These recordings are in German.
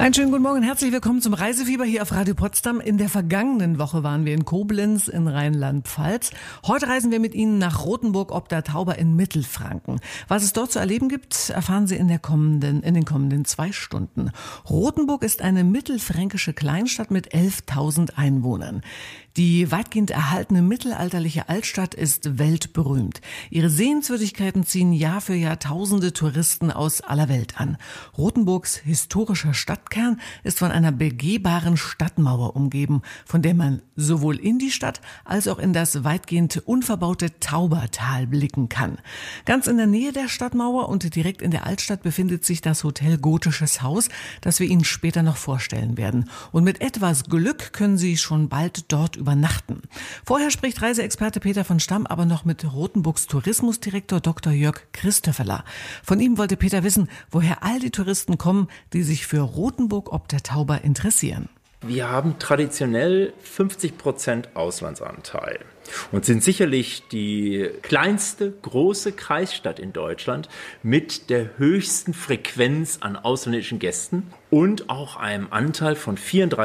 Einen schönen guten Morgen, herzlich willkommen zum Reisefieber hier auf Radio Potsdam. In der vergangenen Woche waren wir in Koblenz in Rheinland-Pfalz. Heute reisen wir mit Ihnen nach Rothenburg ob der Tauber in Mittelfranken. Was es dort zu erleben gibt, erfahren Sie in den kommenden 2 Stunden. Rothenburg ist eine mittelfränkische Kleinstadt mit 11.000 Einwohnern. Die weitgehend erhaltene mittelalterliche Altstadt ist weltberühmt. Ihre Sehenswürdigkeiten ziehen Jahr für Jahr tausende Touristen aus aller Welt an. Rothenburgs historischer Stadtkern ist von einer begehbaren Stadtmauer umgeben, von der man sowohl in die Stadt als auch in das weitgehend unverbaute Taubertal blicken kann. Ganz in der Nähe der Stadtmauer und direkt in der Altstadt befindet sich das Hotel Gotisches Haus, das wir Ihnen später noch vorstellen werden. Und mit etwas Glück können Sie schon bald dort übernachten. Vorher spricht Reiseexperte Peter von Stamm aber noch mit Rothenburgs Tourismusdirektor Dr. Jörg Christoffeler. Von ihm wollte Peter wissen, woher all die Touristen kommen, die sich für Rothenburg ob der Tauber interessieren. Wir haben traditionell 50% Auslandsanteil und sind sicherlich die kleinste große Kreisstadt in Deutschland mit der höchsten Frequenz an ausländischen Gästen und auch einem Anteil von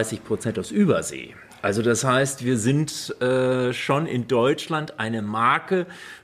34% aus Übersee. Also das heißt, wir sind schon in Deutschland eine Marke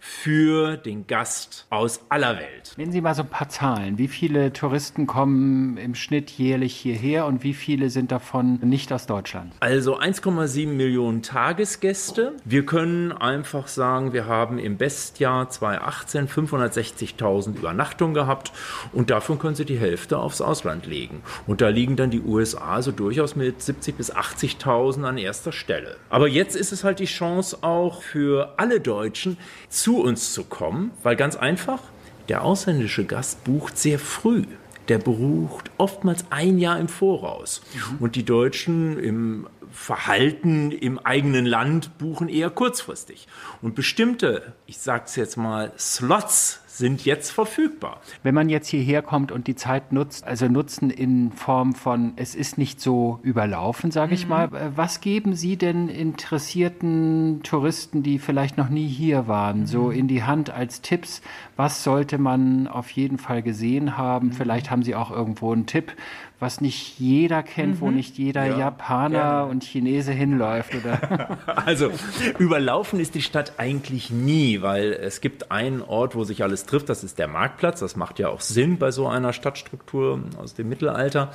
für den Gast aus aller Welt. Nennen Sie mal so ein paar Zahlen. Wie viele Touristen kommen im Schnitt jährlich hierher und wie viele sind davon nicht aus Deutschland? Also 1,7 Millionen Tagesgäste. Wir können einfach sagen, wir haben im Bestjahr 2018 560.000 Übernachtungen gehabt und davon können Sie die Hälfte aufs Ausland legen. Und da liegen dann die USA so durchaus mit 70.000 bis 80.000 an erster Stelle. Aber jetzt ist es halt die Chance auch für alle Deutschen, zu uns zu kommen, weil ganz einfach, der ausländische Gast bucht sehr früh. Der bucht oftmals ein Jahr im Voraus. Und die Deutschen im Verhalten im eigenen Land buchen eher kurzfristig. Und bestimmte, ich sag's jetzt mal, Slots sind jetzt verfügbar. Wenn man jetzt hierher kommt und die Zeit nutzt, also nutzen in Form von, es ist nicht so überlaufen, sage ich mal. Was geben Sie denn interessierten Touristen, die vielleicht noch nie hier waren, so in die Hand als Tipps? Was sollte man auf jeden Fall gesehen haben? Vielleicht haben Sie auch irgendwo einen Tipp, was nicht jeder kennt, wo nicht jeder Japaner und Chinese hinläuft, oder? Also überlaufen ist die Stadt eigentlich nie, weil es gibt einen Ort, wo sich alles trifft, das ist der Marktplatz. Das macht ja auch Sinn bei so einer Stadtstruktur aus dem Mittelalter.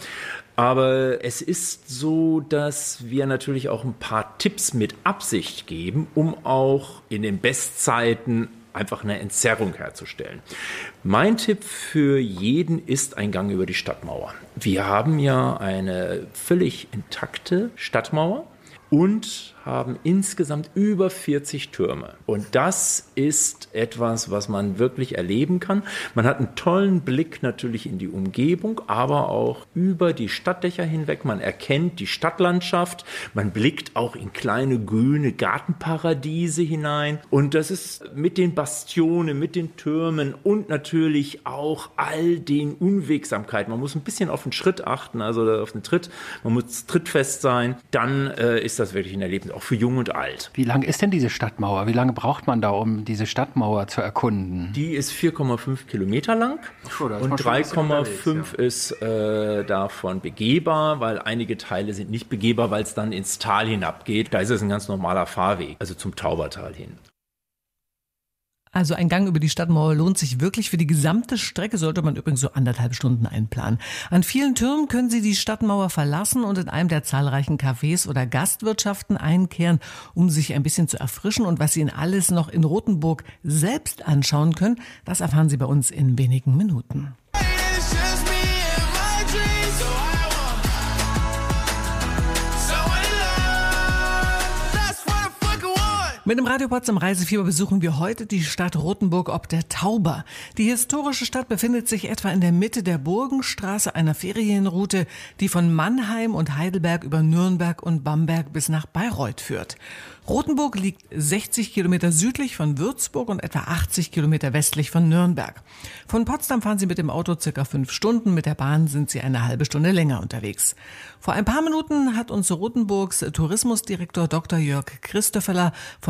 Aber es ist so, dass wir natürlich auch ein paar Tipps mit Absicht geben, um auch in den Bestzeiten einfach eine Entzerrung herzustellen. Mein Tipp für jeden ist ein Gang über die Stadtmauer. Wir haben ja eine völlig intakte Stadtmauer und haben insgesamt über 40 Türme. Und das ist etwas, was man wirklich erleben kann. Man hat einen tollen Blick natürlich in die Umgebung, aber auch über die Stadtdächer hinweg. Man erkennt die Stadtlandschaft. Man blickt auch in kleine grüne Gartenparadiese hinein. Und das ist mit den Bastionen, mit den Türmen und natürlich auch all den Unwegsamkeiten. Man muss ein bisschen auf den Schritt achten, also auf den Tritt. Man muss trittfest sein. Dann ist das wirklich ein Erlebnis, auch für Jung und Alt. Wie lang ist denn diese Stadtmauer? Wie lange braucht man da, um diese Stadtmauer zu erkunden? Die ist 4,5 Kilometer lang und 3,5 ist davon begehbar, weil einige Teile sind nicht begehbar, weil es dann ins Tal hinabgeht. Da ist es ein ganz normaler Fahrweg, also zum Taubertal hin. Also ein Gang über die Stadtmauer lohnt sich wirklich. Für die gesamte Strecke sollte man übrigens so 1,5 Stunden einplanen. An vielen Türmen können Sie die Stadtmauer verlassen und in einem der zahlreichen Cafés oder Gastwirtschaften einkehren, um sich ein bisschen zu erfrischen. Und was Sie Ihnen alles noch in Rothenburg selbst anschauen können, das erfahren Sie bei uns in wenigen Minuten. Mit dem Radio Potsdam Reisefieber besuchen wir heute die Stadt Rothenburg ob der Tauber. Die historische Stadt befindet sich etwa in der Mitte der Burgenstraße, einer Ferienroute, die von Mannheim und Heidelberg über Nürnberg und Bamberg bis nach Bayreuth führt. Rothenburg liegt 60 Kilometer südlich von Würzburg und etwa 80 Kilometer westlich von Nürnberg. Von Potsdam fahren Sie mit dem Auto circa 5 Stunden, mit der Bahn sind Sie eine halbe Stunde länger unterwegs. Vor ein paar Minuten hat uns Rothenburgs Tourismusdirektor Dr. Jörg Christoffeler von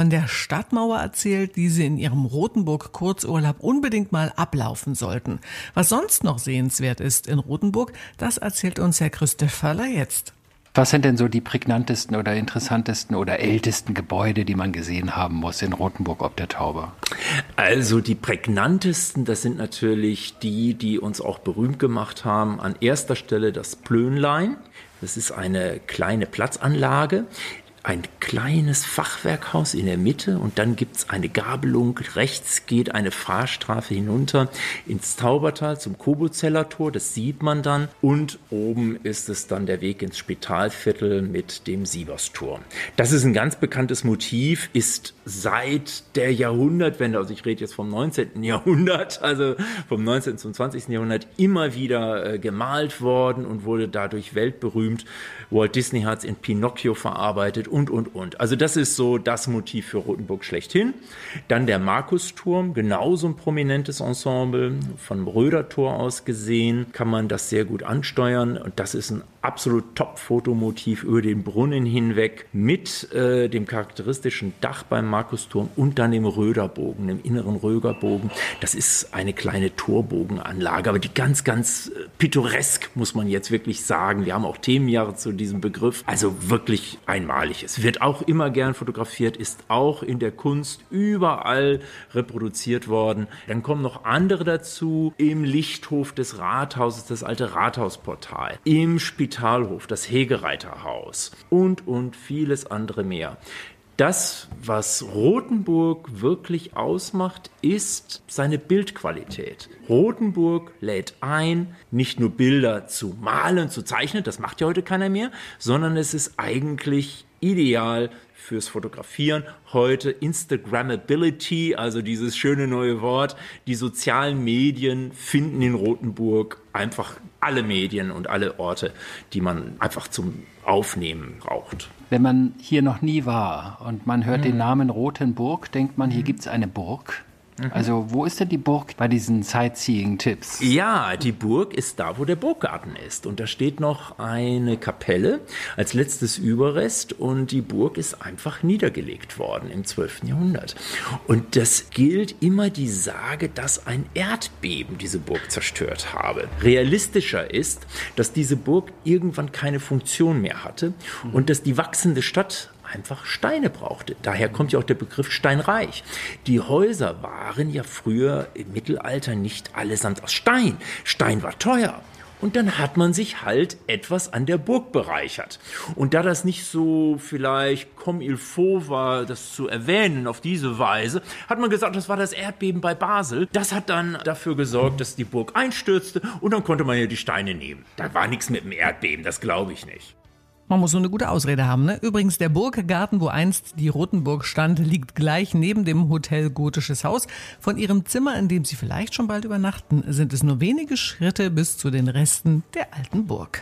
von der Stadtmauer erzählt, die Sie in Ihrem Rothenburg-Kurzurlaub unbedingt mal ablaufen sollten. Was sonst noch sehenswert ist in Rothenburg, das erzählt uns Herr Christopherler jetzt. Was sind denn so die prägnantesten oder interessantesten oder ältesten Gebäude, die man gesehen haben muss in Rothenburg ob der Tauber? Also die prägnantesten, das sind natürlich die uns auch berühmt gemacht haben. An erster Stelle das Plönlein. Das ist eine kleine Platzanlage. Ein kleines Fachwerkhaus in der Mitte und dann gibt es eine Gabelung. Rechts geht eine Fahrstraße hinunter ins Taubertal zum Kobozeller Tor, das sieht man dann. Und oben ist es dann der Weg ins Spitalviertel mit dem Siebersturm. Das ist ein ganz bekanntes Motiv, ist seit der Jahrhundertwende, also ich rede jetzt vom 19. Jahrhundert, also vom 19. zum 20. Jahrhundert, immer wieder gemalt worden und wurde dadurch weltberühmt. Walt Disney hat es in Pinocchio verarbeitet und. Also das ist so das Motiv für Rothenburg schlechthin. Dann der Markusturm, genauso ein prominentes Ensemble. Vom Rödertor aus gesehen kann man das sehr gut ansteuern. Und das ist ein absolut Top-Fotomotiv über den Brunnen hinweg mit dem charakteristischen Dach beim Markusturm und dann dem Röderbogen, dem inneren Röderbogen. Das ist eine kleine Torbogenanlage, aber die ganz, ganz pittoresk, muss man jetzt wirklich sagen. Wir haben auch Themenjahre zu diesem Begriff. Also wirklich einmalig. Es wird auch immer gern fotografiert, ist auch in der Kunst überall reproduziert worden. Dann kommen noch andere dazu. Im Lichthof des Rathauses, das alte Rathausportal. Im Spitalhof, das Hegereiterhaus und vieles andere mehr. Das, was Rothenburg wirklich ausmacht, ist seine Bildqualität. Rothenburg lädt ein, nicht nur Bilder zu malen, zu zeichnen, das macht ja heute keiner mehr, sondern es ist eigentlich ideal fürs Fotografieren. Heute Instagrammability, also dieses schöne neue Wort. Die sozialen Medien finden in Rothenburg einfach alle Medien und alle Orte, die man einfach zum Aufnehmen braucht. Wenn man hier noch nie war und man hört den Namen Rothenburg, denkt man, hier gibt es eine Burg. Also wo ist denn die Burg bei diesen Sightseeing-Tipps? Ja, die Burg ist da, wo der Burggarten ist. Und da steht noch eine Kapelle als letztes Überrest. Und die Burg ist einfach niedergelegt worden im 12. Jahrhundert. Und das gilt immer die Sage, dass ein Erdbeben diese Burg zerstört habe. Realistischer ist, dass diese Burg irgendwann keine Funktion mehr hatte und dass die wachsende Stadt einfach Steine brauchte. Daher kommt ja auch der Begriff steinreich. Die Häuser waren ja früher im Mittelalter nicht allesamt aus Stein. Stein war teuer. Und dann hat man sich halt etwas an der Burg bereichert. Und da das nicht so vielleicht comme il faut war, das zu erwähnen auf diese Weise, hat man gesagt, das war das Erdbeben bei Basel. Das hat dann dafür gesorgt, dass die Burg einstürzte und dann konnte man ja die Steine nehmen. Da war nichts mit dem Erdbeben, das glaube ich nicht. Man muss so eine gute Ausrede haben, ne? Übrigens, der Burggarten, wo einst die Rothenburg stand, liegt gleich neben dem Hotel Gotisches Haus. Von Ihrem Zimmer, in dem Sie vielleicht schon bald übernachten, sind es nur wenige Schritte bis zu den Resten der alten Burg.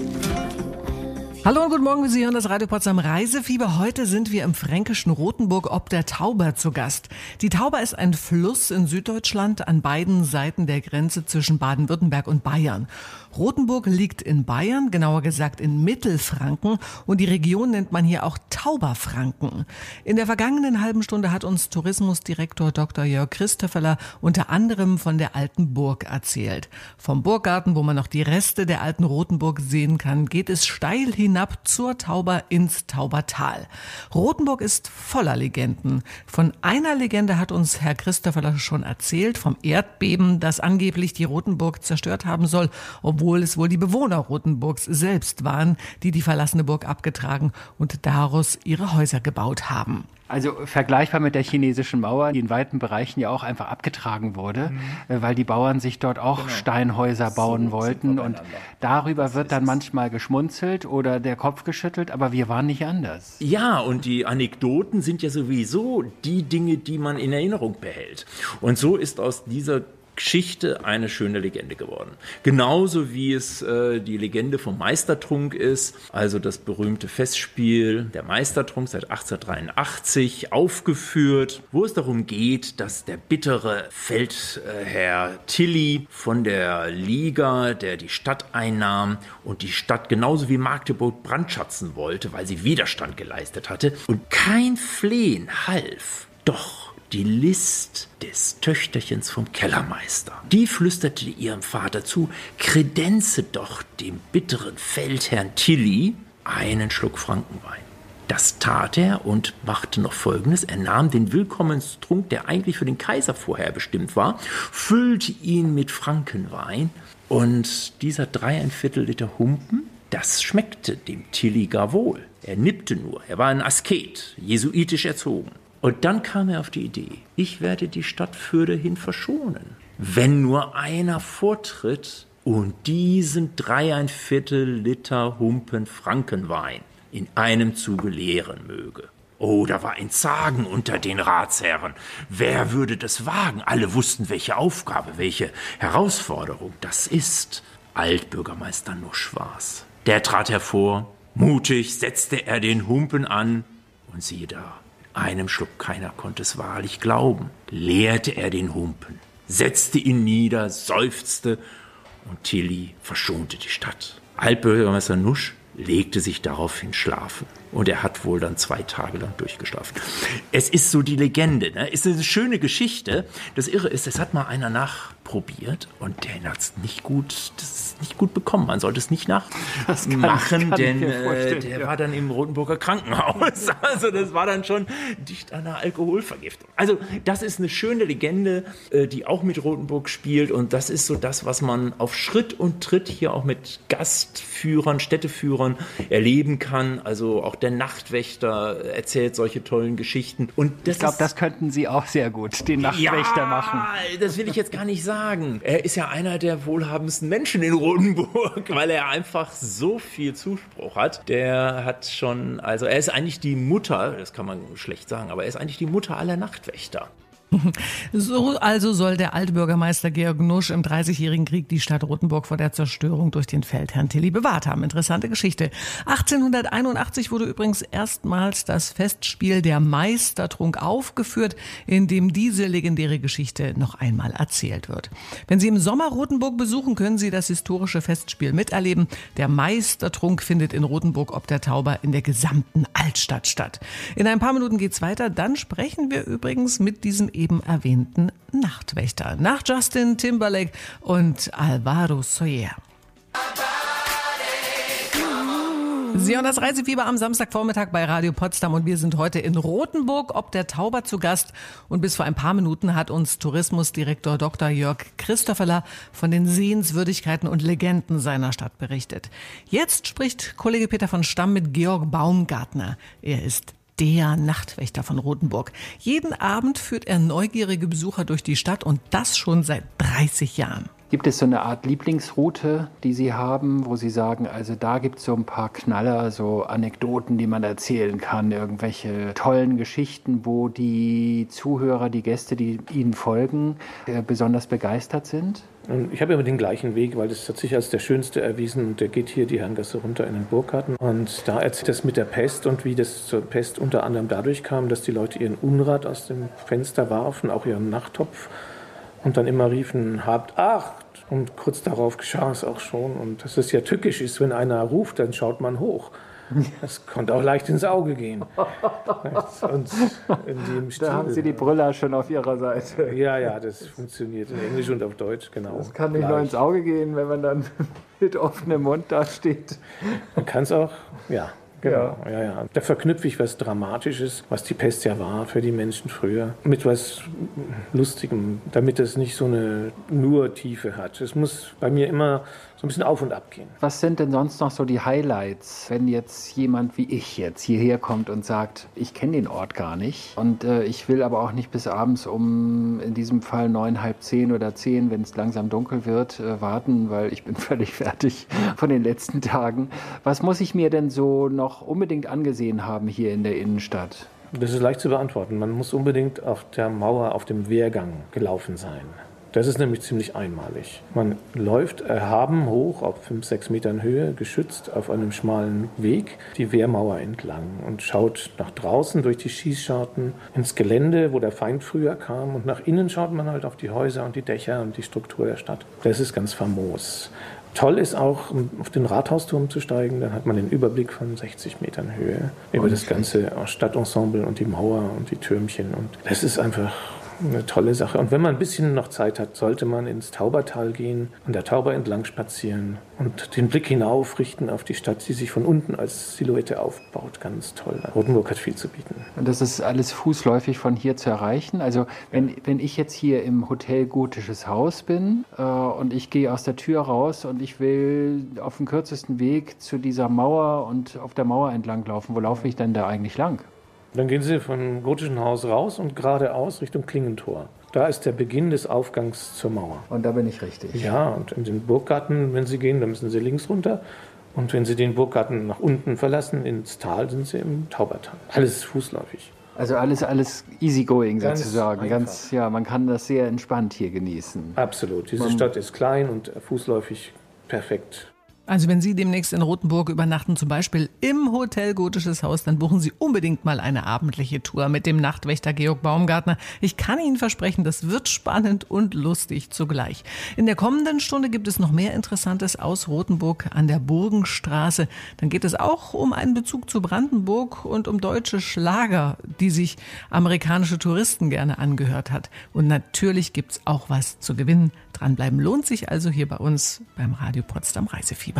Hallo und guten Morgen, Sie hören das Radio Potsdam Reisefieber. Heute sind wir im fränkischen Rothenburg ob der Tauber zu Gast. Die Tauber ist ein Fluss in Süddeutschland an beiden Seiten der Grenze zwischen Baden-Württemberg und Bayern. Rothenburg liegt in Bayern, genauer gesagt in Mittelfranken, und die Region nennt man hier auch Tauberfranken. In der vergangenen halben Stunde hat uns Tourismusdirektor Dr. Jörg Christopherler unter anderem von der alten Burg erzählt. Vom Burggarten, wo man noch die Reste der alten Rothenburg sehen kann, geht es steil hinab zur Tauber ins Taubertal. Rothenburg ist voller Legenden. Von einer Legende hat uns Herr Christopherler schon erzählt, vom Erdbeben, das angeblich die Rothenburg zerstört haben soll, obwohl es wohl die Bewohner Rothenburgs selbst waren, die die verlassene Burg abgetragen und daraus ihre Häuser gebaut haben. Also vergleichbar mit der chinesischen Mauer, die in weiten Bereichen ja auch einfach abgetragen wurde, weil die Bauern sich dort auch Steinhäuser bauen wollten. Und darüber wird dann manchmal geschmunzelt oder der Kopf geschüttelt, aber wir waren nicht anders. Ja, und die Anekdoten sind ja sowieso die Dinge, die man in Erinnerung behält. Und so ist aus dieser Geschichte eine schöne Legende geworden. Genauso wie es die Legende vom Meistertrunk ist, also das berühmte Festspiel der Meistertrunk seit 1883 aufgeführt, wo es darum geht, dass der bittere Feldherr Tilly von der Liga, der die Stadt einnahm und die Stadt genauso wie Magdeburg brandschatzen wollte, weil sie Widerstand geleistet hatte und kein Flehen half. Doch die List des Töchterchens vom Kellermeister, die flüsterte ihrem Vater zu, kredenze doch dem bitteren Feldherrn Tilly einen Schluck Frankenwein. Das tat er und machte noch Folgendes. Er nahm den Willkommenstrunk, der eigentlich für den Kaiser vorher bestimmt war, füllte ihn mit Frankenwein und dieser 3¼ Liter Humpen, das schmeckte dem Tilly gar wohl. Er nippte nur, er war ein Asket, jesuitisch erzogen. Und dann kam er auf die Idee, ich werde die Stadt fürderhin verschonen, wenn nur einer vortritt und diesen 3¼ Liter Humpen Frankenwein in einem Zuge leeren möge. Oh, da war ein Zagen unter den Ratsherren. Wer würde das wagen? Alle wussten, welche Aufgabe, welche Herausforderung das ist. Altbürgermeister Nusch war's. Der trat hervor, mutig setzte er den Humpen an und siehe da, einem Schluck, keiner konnte es wahrlich glauben, leerte er den Humpen, setzte ihn nieder, seufzte und Tilly verschonte die Stadt. Altbürgermeister Nusch legte sich daraufhin schlafen und er hat wohl dann 2 Tage lang durchgeschlafen. Es ist so die Legende, ne? Es ist eine schöne Geschichte. Das Irre ist, es hat mal einer nachprobiert und der hat es nicht gut bekommen. Man sollte es nicht nachmachen, denn der war dann im Rotenburger Krankenhaus. Also das war dann schon dicht an einer Alkoholvergiftung. Also das ist eine schöne Legende, die auch mit Rotenburg spielt und das ist so das, was man auf Schritt und Tritt hier auch mit Gastführern, Städteführern erleben kann. Also auch der Nachtwächter erzählt solche tollen Geschichten. Und ich glaube, das könnten Sie auch sehr gut, den Nachtwächter machen. Ja, das will ich jetzt gar nicht sagen. Er ist ja einer der wohlhabendsten Menschen in Rotenburg, weil er einfach so viel Zuspruch hat. Der hat schon, also er ist eigentlich die Mutter, das kann man schlecht sagen, aber er ist eigentlich die Mutter aller Nachtwächter. So also soll der Altbürgermeister Georg Nusch im 30-jährigen Krieg die Stadt Rotenburg vor der Zerstörung durch den Feldherrn Tilly bewahrt haben. Interessante Geschichte. 1881 wurde übrigens erstmals das Festspiel der Meistertrunk aufgeführt, in dem diese legendäre Geschichte noch einmal erzählt wird. Wenn Sie im Sommer Rotenburg besuchen, können Sie das historische Festspiel miterleben. Der Meistertrunk findet in Rotenburg ob der Tauber in der gesamten Altstadt statt. In ein paar Minuten geht's weiter. Dann sprechen wir übrigens mit diesem eben erwähnten Nachtwächter. Nach Justin Timberlake und Alvaro Soler. Sie hören das Reisefieber am Samstagvormittag bei Radio Potsdam und wir sind heute in Rotenburg ob der Tauber zu Gast. Und bis vor ein paar Minuten hat uns Tourismusdirektor Dr. Jörg Christopherler von den Sehenswürdigkeiten und Legenden seiner Stadt berichtet. Jetzt spricht Kollege Peter von Stamm mit Georg Baumgartner. Er ist der Nachtwächter von Rotenburg. Jeden Abend führt er neugierige Besucher durch die Stadt und das schon seit 30 Jahren. Gibt es so eine Art Lieblingsroute, die Sie haben, wo Sie sagen, also da gibt es so ein paar Knaller, so Anekdoten, die man erzählen kann, irgendwelche tollen Geschichten, wo die Zuhörer, die Gäste, die Ihnen folgen, besonders begeistert sind? Ich habe immer den gleichen Weg, weil das hat sich als der schönste erwiesen. Und der geht hier die Herrengasse runter in den Burggarten. Und da erzählt das mit der Pest und wie das zur Pest unter anderem dadurch kam, dass die Leute ihren Unrat aus dem Fenster warfen, auch ihren Nachttopf. Und dann immer riefen, habt Acht. Und kurz darauf geschah es auch schon. Und dass es ja tückisch ist, wenn einer ruft, dann schaut man hoch. Das konnte auch leicht ins Auge gehen. Und in dem Stil, da haben Sie die Brüller schon auf Ihrer Seite. Ja, das funktioniert in Englisch und auf Deutsch, genau. Das kann nicht nur ins Auge gehen, wenn man dann mit offenem Mund da steht. Man kann es auch, ja. Genau, ja. Da verknüpfe ich was Dramatisches, was die Pest ja war für die Menschen früher, mit was Lustigem, damit es nicht so eine nur Tiefe hat. Es muss bei mir immer so ein bisschen auf und ab gehen. Was sind denn sonst noch so die Highlights, wenn jetzt jemand wie ich jetzt hierher kommt und sagt, ich kenne den Ort gar nicht und ich will aber auch nicht bis abends um, in diesem Fall 9, halb 10 oder 10, wenn es langsam dunkel wird, warten, weil ich bin völlig fertig von den letzten Tagen. Was muss ich mir denn so noch unbedingt angesehen haben hier in der Innenstadt? Das ist leicht zu beantworten. Man muss unbedingt auf der Mauer, auf dem Wehrgang gelaufen sein. Das ist nämlich ziemlich einmalig. Man läuft erhaben hoch auf 5-6 Metern Höhe, geschützt auf einem schmalen Weg, die Wehrmauer entlang und schaut nach draußen durch die Schießscharten ins Gelände, wo der Feind früher kam, und nach innen schaut man halt auf die Häuser und die Dächer und die Struktur der Stadt. Das ist ganz famos. Toll ist auch, auf den Rathausturm zu steigen, dann hat man den Überblick von 60 Metern Höhe über das ganze Stadtensemble und die Mauer und die Türmchen, und das ist einfach eine tolle Sache. Und wenn man ein bisschen noch Zeit hat, sollte man ins Taubertal gehen, an der Tauber entlang spazieren und den Blick hinauf richten auf die Stadt, die sich von unten als Silhouette aufbaut. Ganz toll. Rothenburg hat viel zu bieten. Und das ist alles fußläufig von hier zu erreichen? Also wenn ich jetzt hier im Hotel Gotisches Haus bin und ich gehe aus der Tür raus und ich will auf dem kürzesten Weg zu dieser Mauer und auf der Mauer entlang laufen, wo laufe ich denn da eigentlich lang? Dann gehen Sie vom Gotischen Haus raus und geradeaus Richtung Klingentor. Da ist der Beginn des Aufgangs zur Mauer. Und da bin ich richtig. Ja, und in den Burggarten, wenn Sie gehen, dann müssen Sie links runter. Und wenn Sie den Burggarten nach unten verlassen, ins Tal, sind Sie im Taubertal. Alles fußläufig. Also alles easygoing sozusagen. Ganz man kann das sehr entspannt hier genießen. Absolut. Diese Stadt ist klein und fußläufig perfekt. Also wenn Sie demnächst in Rothenburg übernachten, zum Beispiel im Hotel Gotisches Haus, dann buchen Sie unbedingt mal eine abendliche Tour mit dem Nachtwächter Georg Baumgartner. Ich kann Ihnen versprechen, das wird spannend und lustig zugleich. In der kommenden Stunde gibt es noch mehr Interessantes aus Rothenburg an der Burgenstraße. Dann geht es auch um einen Bezug zu Brandenburg und um deutsche Schlager, die sich amerikanische Touristen gerne angehört hat. Und natürlich gibt's auch was zu gewinnen. Dranbleiben lohnt sich also hier bei uns beim Radio Potsdam Reisefieber.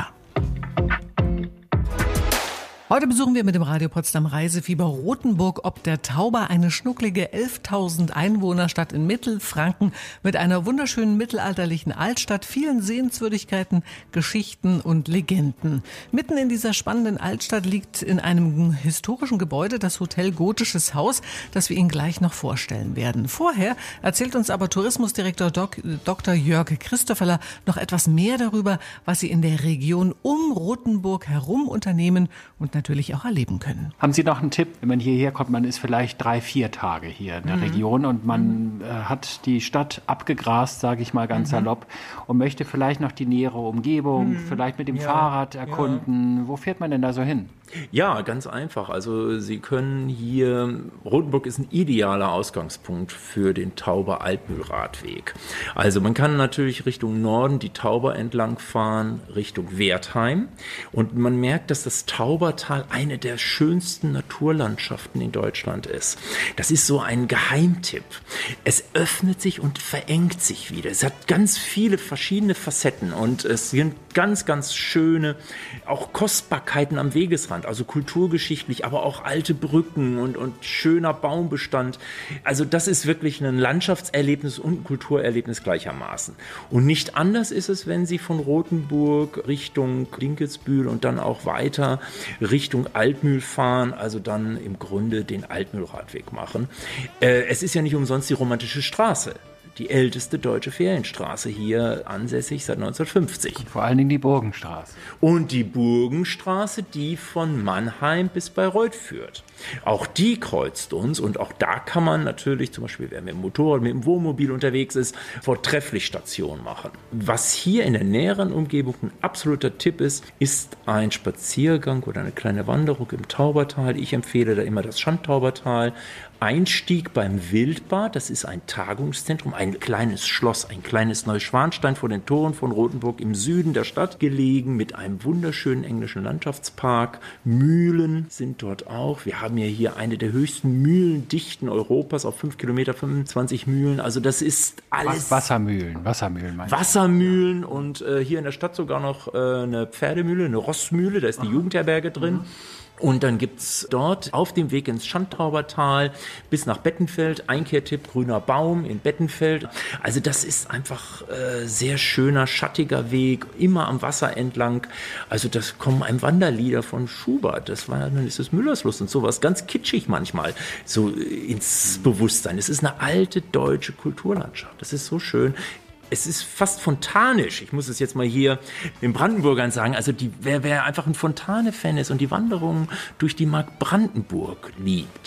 Heute besuchen wir mit dem Radio Potsdam Reisefieber Rothenburg ob der Tauber, eine schnucklige 11.000 Einwohnerstadt in Mittelfranken mit einer wunderschönen mittelalterlichen Altstadt, vielen Sehenswürdigkeiten, Geschichten und Legenden. Mitten in dieser spannenden Altstadt liegt in einem historischen Gebäude das Hotel Gotisches Haus, das wir Ihnen gleich noch vorstellen werden. Vorher erzählt uns aber Tourismusdirektor Dr. Jörg Christopherler noch etwas mehr darüber, was Sie in der Region um Rothenburg herum unternehmen und natürlich auch erleben können. Haben Sie noch einen Tipp? Wenn man hierher kommt, man ist vielleicht 3-4 Tage hier in der Region und man hat die Stadt abgegrast, sage ich mal ganz salopp, und möchte vielleicht noch die nähere Umgebung, vielleicht mit dem Fahrrad erkunden. Wo fährt man denn da so hin? Ja, ganz einfach. Also Sie können hier, Rothenburg ist ein idealer Ausgangspunkt für den Tauber-Altmühlradweg. Also man kann natürlich Richtung Norden die Tauber entlang fahren, Richtung Wertheim. Und man merkt, dass das Taubertal eine der schönsten Naturlandschaften in Deutschland ist. Das ist so ein Geheimtipp. Es öffnet sich und verengt sich wieder. Es hat ganz viele verschiedene Facetten und es sind ganz, ganz schöne, auch Kostbarkeiten am Wegesrand. Also kulturgeschichtlich, aber auch alte Brücken und schöner Baumbestand. Also das ist wirklich ein Landschaftserlebnis und ein Kulturerlebnis gleichermaßen. Und nicht anders ist es, wenn Sie von Rothenburg Richtung Dinkelsbühl und dann auch weiter Richtung Altmühl fahren, also dann im Grunde den Altmühlradweg machen. Es ist ja nicht umsonst die romantische Straße. Die älteste deutsche Ferienstraße hier ansässig seit 1950. Und vor allen Dingen die Burgenstraße. Und die Burgenstraße, die von Mannheim bis Bayreuth führt. Auch die kreuzt uns und auch da kann man natürlich, zum Beispiel wer mit dem Motorrad, mit dem Wohnmobil unterwegs ist, vortrefflich Station machen. Was hier in der näheren Umgebung ein absoluter Tipp ist ein Spaziergang oder eine kleine Wanderung im Taubertal. Ich empfehle da immer das Schandtaubertal. Einstieg beim Wildbad, das ist ein Tagungszentrum, ein kleines Schloss, ein kleines Neuschwanstein vor den Toren von Rothenburg im Süden der Stadt gelegen mit einem wunderschönen englischen Landschaftspark. Mühlen sind dort auch. Wir haben ja hier eine der höchsten Mühlendichten Europas auf 5 Kilometer, 25 Mühlen. Also das ist alles... Wassermühlen meinst du? Wassermühlen und hier in der Stadt sogar noch eine Pferdemühle, eine Rossmühle, da ist die Jugendherberge drin. Und dann gibt's dort auf dem Weg ins Schandtaubertal bis nach Bettenfeld, Einkehrtipp, grüner Baum in Bettenfeld. Also das ist einfach sehr schöner, schattiger Weg, immer am Wasser entlang. Also das kommen einem Wanderlieder von Schubert, dann ist es Müllerslust und sowas, ganz kitschig manchmal, so ins Bewusstsein. Es ist eine alte deutsche Kulturlandschaft, das ist so schön. Es ist fast fontanisch. Ich muss es jetzt mal hier den Brandenburgern sagen. Also wer einfach ein Fontane-Fan ist und die Wanderung durch die Mark Brandenburg liebt,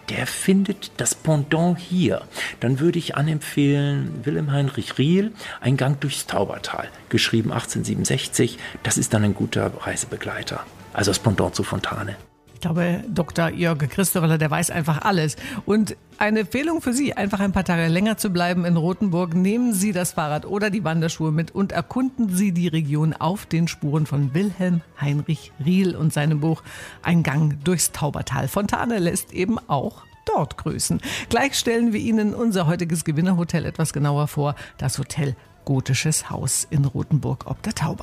der findet das Pendant hier. Dann würde ich anempfehlen Wilhelm Heinrich Riehl, Ein Gang durchs Taubertal, geschrieben 1867. Das ist dann ein guter Reisebegleiter. Also das Pendant zu Fontane. Ich glaube, Dr. Jörg Christoffler, der weiß einfach alles. Und eine Empfehlung für Sie, einfach ein paar Tage länger zu bleiben in Rothenburg. Nehmen Sie das Fahrrad oder die Wanderschuhe mit und erkunden Sie die Region auf den Spuren von Wilhelm Heinrich Riehl und seinem Buch Ein Gang durchs Taubertal. Fontane lässt eben auch dort grüßen. Gleich stellen wir Ihnen unser heutiges Gewinnerhotel etwas genauer vor. Das Hotel Gotisches Haus in Rothenburg ob der Tauber.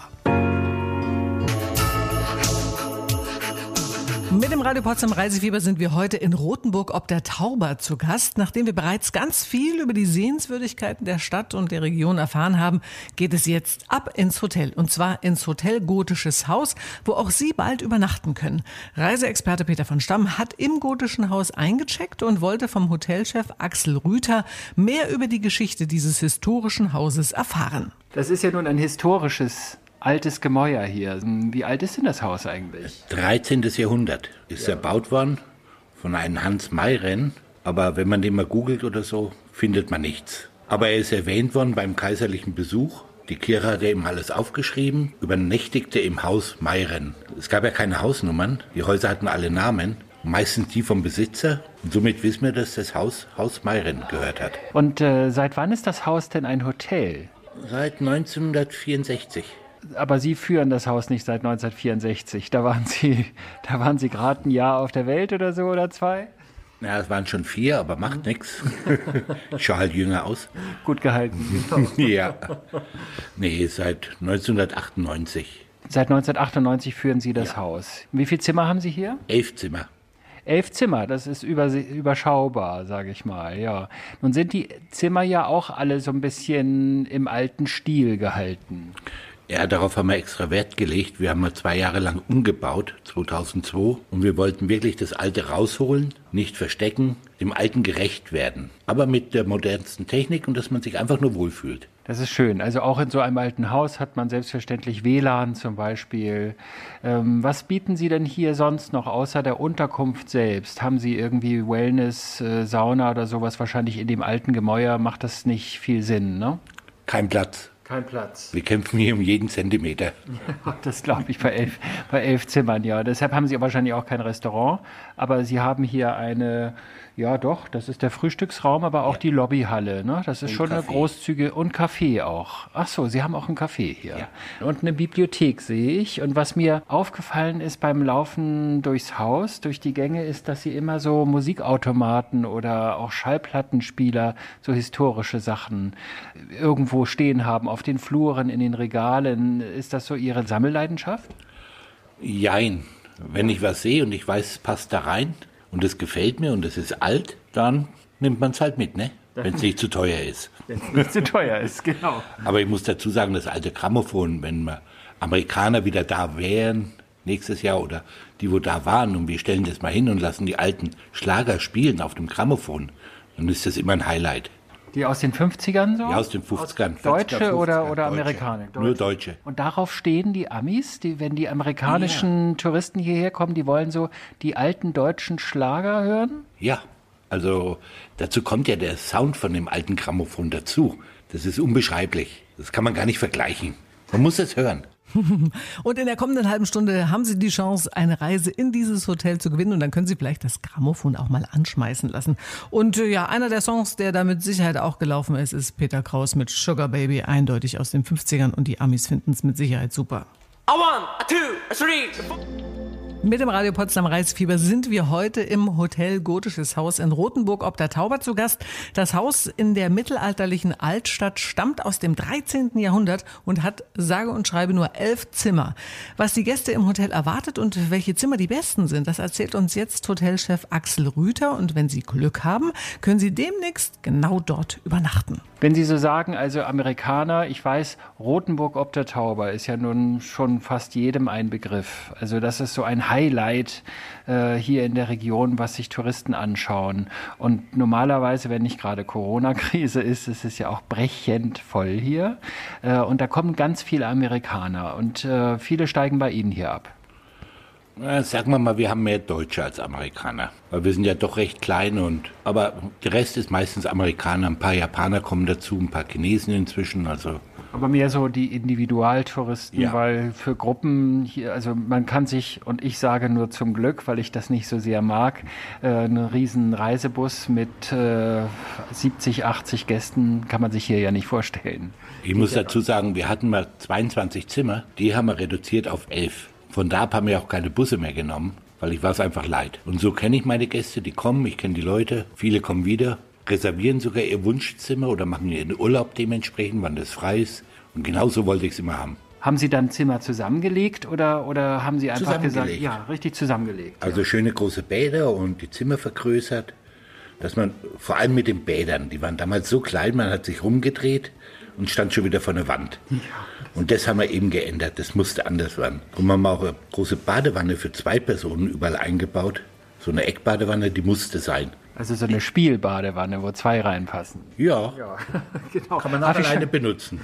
Mit dem Radio Potsdam Reisefieber sind wir heute in Rothenburg ob der Tauber zu Gast. Nachdem wir bereits ganz viel über die Sehenswürdigkeiten der Stadt und der Region erfahren haben, geht es jetzt ab ins Hotel. Und zwar ins Hotel Gotisches Haus, wo auch Sie bald übernachten können. Reiseexperte Peter von Stamm hat im Gotischen Haus eingecheckt und wollte vom Hotelchef Axel Rüther mehr über die Geschichte dieses historischen Hauses erfahren. Das ist ja nun ein historisches altes Gemäuer hier. Wie alt ist denn das Haus eigentlich? 13. Jahrhundert ist erbaut worden von einem Hans Meyren. Aber wenn man den mal googelt oder so, findet man nichts. Aber er ist erwähnt worden beim kaiserlichen Besuch. Die Kirche hat ihm alles aufgeschrieben, übernächtigte im Haus Meyren. Es gab ja keine Hausnummern, die Häuser hatten alle Namen. Meistens die vom Besitzer. Und somit wissen wir, dass das Haus Meyren gehört hat. Und seit wann ist das Haus denn ein Hotel? Seit 1964. Aber Sie führen das Haus nicht seit 1964. Da waren Sie gerade ein Jahr auf der Welt oder so oder 2? Ja, es waren schon 4, aber macht nichts. Ich schaue halt jünger aus. Gut gehalten. Ja. Nee, seit 1998. Seit 1998 führen Sie das Haus. Wie viele Zimmer haben Sie hier? 11 Zimmer. 11 Zimmer, das ist überschaubar, sage ich mal, ja. Nun sind die Zimmer ja auch alle so ein bisschen im alten Stil gehalten. Ja, darauf haben wir extra Wert gelegt. Wir haben mal 2 Jahre lang umgebaut, 2002. Und wir wollten wirklich das Alte rausholen, nicht verstecken, dem Alten gerecht werden. Aber mit der modernsten Technik und dass man sich einfach nur wohlfühlt. Das ist schön. Also auch in so einem alten Haus hat man selbstverständlich WLAN zum Beispiel. Was bieten Sie denn hier sonst noch außer der Unterkunft selbst? Haben Sie irgendwie Wellness, Sauna oder sowas? Wahrscheinlich in dem alten Gemäuer macht das nicht viel Sinn, ne? Kein Platz. Kein Platz. Wir kämpfen hier um jeden Zentimeter. Das glaube ich bei 11 Zimmern, ja. Deshalb haben Sie wahrscheinlich auch kein Restaurant. Aber Sie haben hier eine, ja doch, das ist der Frühstücksraum, aber auch die Lobbyhalle. Ne? Das ist schon eine großzügige, und Café auch. Ach so, Sie haben auch ein Café hier. Ja. Und eine Bibliothek sehe ich. Und was mir aufgefallen ist beim Laufen durchs Haus, durch die Gänge, ist, dass Sie immer so Musikautomaten oder auch Schallplattenspieler, so historische Sachen irgendwo stehen haben, auf den Fluren, in den Regalen. Ist das so Ihre Sammelleidenschaft? Jein. Wenn ich was sehe und ich weiß, es passt da rein und es gefällt mir und es ist alt, dann nimmt man es halt mit, ne? Wenn es nicht zu teuer ist. Wenn es nicht zu teuer ist, genau. Aber ich muss dazu sagen, das alte Grammophon, wenn mal Amerikaner wieder da wären, nächstes Jahr oder die, wo da waren, und wir stellen das mal hin und lassen die alten Schlager spielen auf dem Grammophon, dann ist das immer ein Highlight. Die aus den 50ern so? Ja, aus den 50ern. Deutsche 50er, oder Deutsche. Amerikaner? Nur Deutsche. Und darauf stehen die Amis, wenn die amerikanischen Touristen hierher kommen, die wollen so die alten deutschen Schlager hören? Ja, also dazu kommt ja der Sound von dem alten Grammophon dazu. Das ist unbeschreiblich. Das kann man gar nicht vergleichen. Man muss es hören. Und in der kommenden halben Stunde haben Sie die Chance, eine Reise in dieses Hotel zu gewinnen. Und dann können Sie vielleicht das Grammophon auch mal anschmeißen lassen. Und ja, einer der Songs, der da mit Sicherheit auch gelaufen ist Peter Kraus mit Sugar Baby, eindeutig aus den 50ern. Und die Amis finden es mit Sicherheit super. A 1, a 2, a 3. Mit dem Radio Potsdam Reisefieber sind wir heute im Hotel Gotisches Haus in Rothenburg ob der Tauber zu Gast. Das Haus in der mittelalterlichen Altstadt stammt aus dem 13. Jahrhundert und hat sage und schreibe nur 11 Zimmer. Was die Gäste im Hotel erwartet und welche Zimmer die besten sind, das erzählt uns jetzt Hotelchef Axel Rüther. Und wenn Sie Glück haben, können Sie demnächst genau dort übernachten. Wenn Sie so sagen, also Amerikaner, ich weiß, Rothenburg ob der Tauber ist ja nun schon fast jedem ein Begriff. Also das ist so ein Highlight hier in der Region, was sich Touristen anschauen. Und normalerweise, wenn nicht gerade Corona-Krise ist es ja auch brechend voll hier. Und da kommen ganz viele Amerikaner und viele steigen bei Ihnen hier ab. Sagen wir mal, wir haben mehr Deutsche als Amerikaner. Weil wir sind ja doch recht klein aber der Rest ist meistens Amerikaner. Ein paar Japaner kommen dazu, ein paar Chinesen inzwischen, also. Aber mehr so die Individualtouristen, Ja. weil für Gruppen hier, also man kann sich, und ich sage nur zum Glück, weil ich das nicht so sehr mag, einen riesen Reisebus mit 70, 80 Gästen kann man sich hier ja nicht vorstellen. Ich muss dazu sagen, wir hatten mal 22 Zimmer, die haben wir reduziert auf 11. Von da ab haben wir auch keine Busse mehr genommen, weil ich war es einfach leid. Und so kenne ich meine Gäste, die kommen, ich kenne die Leute, viele kommen wieder, reservieren sogar ihr Wunschzimmer oder machen ihren Urlaub dementsprechend, wann das frei ist. Und genauso wollte ich es immer haben. Haben Sie dann Zimmer zusammengelegt oder haben Sie einfach gesagt, Zusammengelegt. ja, richtig zusammengelegt? Also schöne große Bäder und die Zimmer vergrößert, dass man, vor allem mit den Bädern, die waren damals so klein, man hat sich rumgedreht und stand schon wieder vor der Wand. Und das haben wir eben geändert, das musste anders werden. Und wir haben auch eine große Badewanne für 2 Personen überall eingebaut. So eine Eckbadewanne, die musste sein. Also so eine Spielbadewanne, wo 2 reinpassen. Ja, Genau. kann man auch alleine benutzen.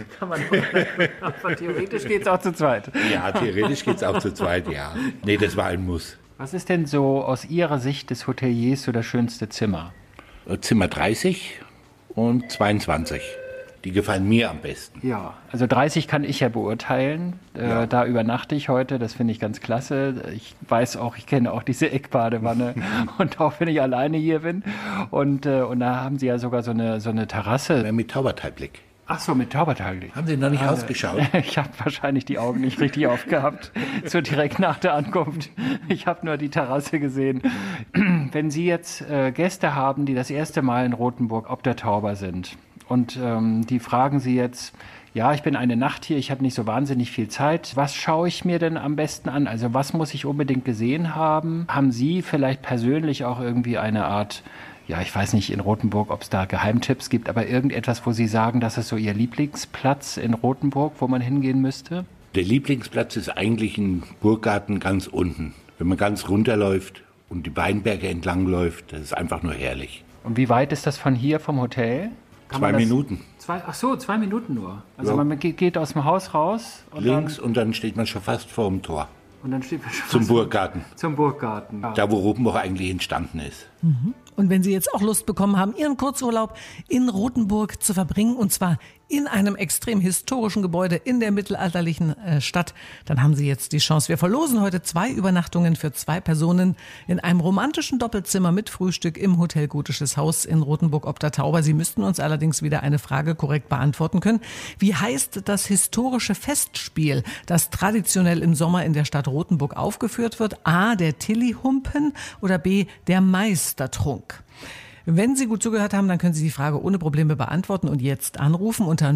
Aber theoretisch geht es auch zu zweit. Ja, theoretisch geht's auch zu zweit, ja. Nee, das war ein Muss. Was ist denn so aus Ihrer Sicht des Hoteliers so das schönste Zimmer? Zimmer 30 und 22. Die gefallen mir am besten. Ja, also 30 kann ich ja beurteilen. Ja. Da übernachte ich heute, das finde ich ganz klasse. Ich weiß auch, ich kenne auch diese Eckbadewanne und auch wenn ich alleine hier bin. Und da haben Sie ja sogar so eine Terrasse. Mit Tauberteilblick. Ach so, mit Tauberteilblick. Haben Sie noch nicht ausgeschaut? Ich habe wahrscheinlich die Augen nicht richtig aufgehabt, so direkt nach der Ankunft. Ich habe nur die Terrasse gesehen. Wenn Sie jetzt Gäste haben, die das erste Mal in Rothenburg ob der Tauber sind und die fragen Sie jetzt, ja, ich bin eine Nacht hier, ich habe nicht so wahnsinnig viel Zeit. Was schaue ich mir denn am besten an? Also was muss ich unbedingt gesehen haben? Haben Sie vielleicht persönlich auch irgendwie eine Art, ja, ich weiß nicht in Rothenburg, ob es da Geheimtipps gibt, aber irgendetwas, wo Sie sagen, das ist so Ihr Lieblingsplatz in Rothenburg, wo man hingehen müsste? Der Lieblingsplatz ist eigentlich ein Burggarten ganz unten. Wenn man ganz runterläuft und die Weinberge entlang läuft, das ist einfach nur herrlich. Und wie weit ist das von hier, vom Hotel? Kann 2 man das- Minuten. 2 Minuten nur. Also Ja. man geht aus dem Haus raus und Links und dann steht man schon fast vor dem Tor. dann steht man schon Zum fast Burggarten. zum Burggarten. Ja. Da, wo Rothenburg eigentlich entstanden ist. Und wenn Sie jetzt auch Lust bekommen haben, Ihren Kurzurlaub in Rothenburg zu verbringen, und zwar in einem extrem historischen Gebäude in der mittelalterlichen Stadt, dann haben Sie jetzt die Chance. Wir verlosen heute 2 Übernachtungen für 2 Personen in einem romantischen Doppelzimmer mit Frühstück im Hotel Gotisches Haus in Rothenburg ob der Tauber. Sie müssten uns allerdings wieder eine Frage korrekt beantworten können. Wie heißt das historische Festspiel, das traditionell im Sommer in der Stadt Rothenburg aufgeführt wird? A, der Tillihumpen oder B, der Meistertrunk? Wenn Sie gut zugehört haben, dann können Sie die Frage ohne Probleme beantworten und jetzt anrufen unter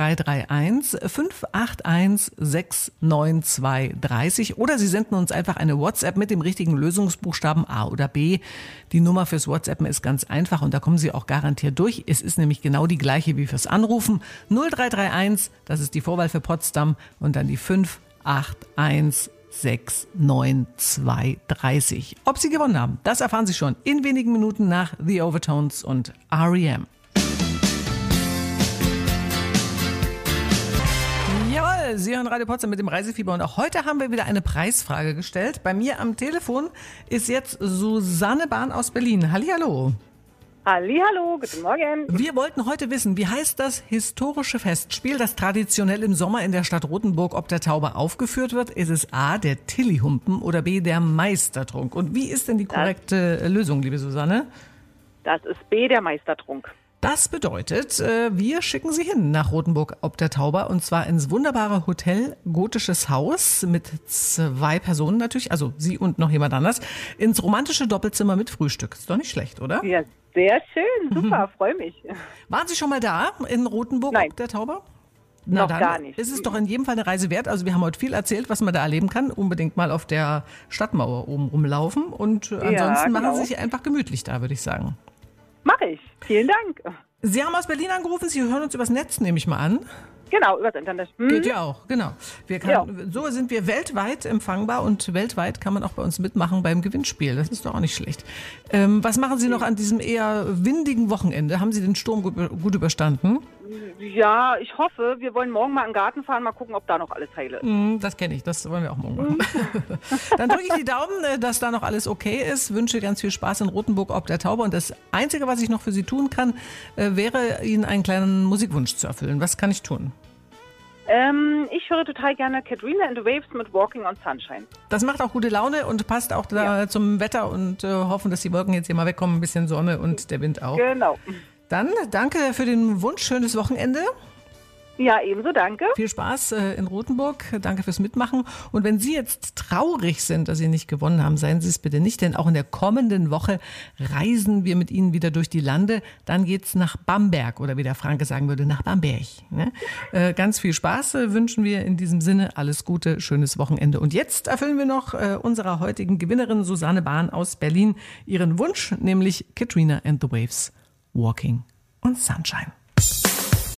0331 581 69230 oder Sie senden uns einfach eine WhatsApp mit dem richtigen Lösungsbuchstaben A oder B. Die Nummer fürs WhatsAppen ist ganz einfach und da kommen Sie auch garantiert durch. Es ist nämlich genau die gleiche wie fürs Anrufen. 0331, das ist die Vorwahl für Potsdam und dann die 581 69230. Ob Sie gewonnen haben, das erfahren Sie schon in wenigen Minuten nach The Overtones und R.E.M. Jawohl, Sie hören Radio Potsdam mit dem Reisefieber und auch heute haben wir wieder eine Preisfrage gestellt. Bei mir am Telefon ist jetzt Susanne Bahn aus Berlin. Hallihallo. Hallihallo, guten Morgen. Wir wollten heute wissen, wie heißt das historische Festspiel, das traditionell im Sommer in der Stadt Rothenburg ob der Tauber aufgeführt wird? Ist es A, der Tillihumpen oder B, der Meistertrunk? Und wie ist denn die korrekte Lösung, liebe Susanne? Das ist B, der Meistertrunk. Das bedeutet, wir schicken Sie hin nach Rothenburg ob der Tauber und zwar ins wunderbare Hotel Gotisches Haus mit 2 Personen natürlich, also Sie und noch jemand anders, ins romantische Doppelzimmer mit Frühstück. Ist doch nicht schlecht, oder? Ja, sehr schön, super, freue mich. Waren Sie schon mal da in Rothenburg Nein. ob der Tauber? Noch dann gar nicht. Ist es doch in jedem Fall eine Reise wert. Also wir haben heute viel erzählt, was man da erleben kann. Unbedingt mal auf der Stadtmauer oben rumlaufen und ansonsten machen genau. Sie sich einfach gemütlich da, würde ich sagen. Mache ich, vielen Dank. Sie haben aus Berlin angerufen, Sie hören uns übers Netz, nehme ich mal an. Genau, übers Internet. Geht ja auch, genau. So sind wir weltweit empfangbar und weltweit kann man auch bei uns mitmachen beim Gewinnspiel. Das ist doch auch nicht schlecht. Was machen Sie noch an diesem eher windigen Wochenende? Haben Sie den Sturm gut überstanden? Ja, ich hoffe, wir wollen morgen mal in den Garten fahren, mal gucken, ob da noch alles heil ist. Das kenne ich, das wollen wir auch morgen machen. Dann drücke ich die Daumen, dass da noch alles okay ist, wünsche ganz viel Spaß in Rothenburg ob der Taube und das Einzige, was ich noch für Sie tun kann, wäre Ihnen einen kleinen Musikwunsch zu erfüllen. Was kann ich tun? Ich höre total gerne Katrina and the Waves mit Walking on Sunshine. Das macht auch gute Laune und passt auch da zum Wetter und hoffen, dass die Wolken jetzt hier mal wegkommen, ein bisschen Sonne und der Wind auch. Genau. Dann danke für den Wunsch, schönes Wochenende. Ja, ebenso, danke. Viel Spaß in Rothenburg, danke fürs Mitmachen. Und wenn Sie jetzt traurig sind, dass Sie nicht gewonnen haben, seien Sie es bitte nicht, denn auch in der kommenden Woche reisen wir mit Ihnen wieder durch die Lande. Dann geht's nach Bamberg oder wie der Franke sagen würde, nach Bamberg. Ne? Ganz viel Spaß wünschen wir in diesem Sinne. Alles Gute, schönes Wochenende. Und jetzt erfüllen wir noch unserer heutigen Gewinnerin Susanne Bahn aus Berlin ihren Wunsch, nämlich Katrina and the Waves, Walking on Sunshine.